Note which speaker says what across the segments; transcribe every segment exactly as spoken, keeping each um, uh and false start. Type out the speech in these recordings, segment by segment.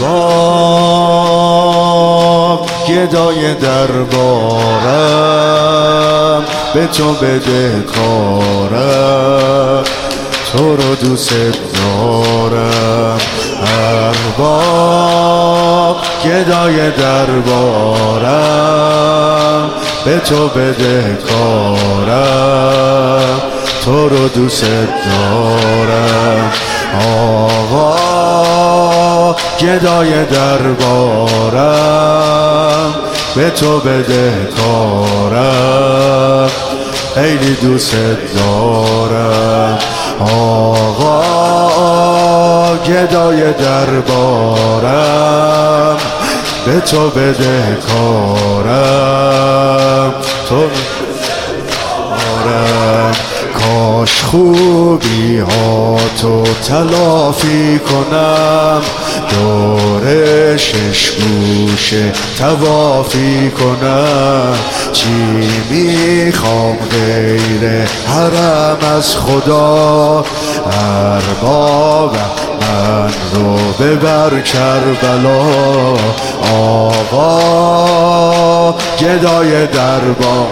Speaker 1: ارباب گدای دربارم، به تو بده کارم، تو رو دوست دارم. ارباب گدای دربارم، به تو بده کارم، تو رو دوست دارم. آقا گدای دربارم، به تو بده کارم، خیلی دوست دارم. آقا گدای دربارم، به تو بده کارم، تو دارم. کاش خوبی ها تو تلافی کنم، دور شش گوشه توافی کنم. چی میخوام غیر حرم از خدا؟ ارباب من رو ببر کربلا. آقا گدای دربار،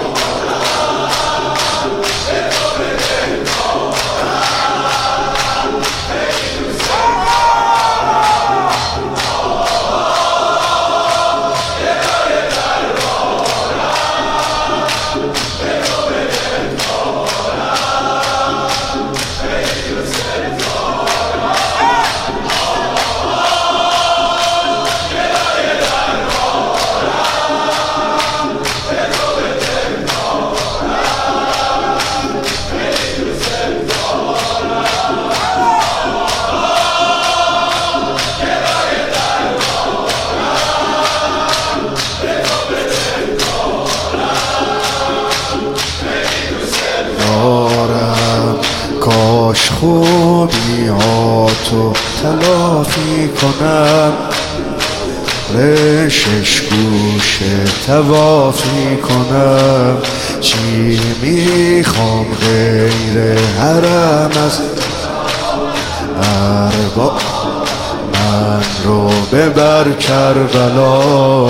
Speaker 1: کاش خوبی ها تو تلافی کنم، رشش گوشه توافی کنم. چی میخوام غیر حرم از ارباب من رو ببر کربلا.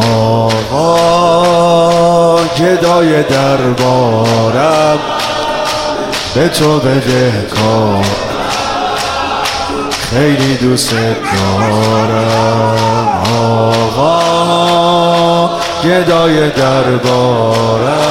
Speaker 1: آقا گدای دربارم، به تو بده کار، خیلی دوست دارم. آقا گدای دربارم،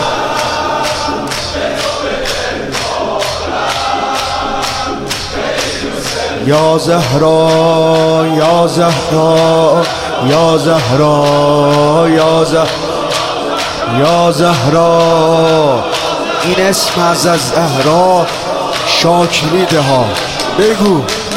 Speaker 1: یا زهرا یا زهرا یا زهرا یا زهرا یا زهرا. این اسم از زهرا شاکریده ها، بگو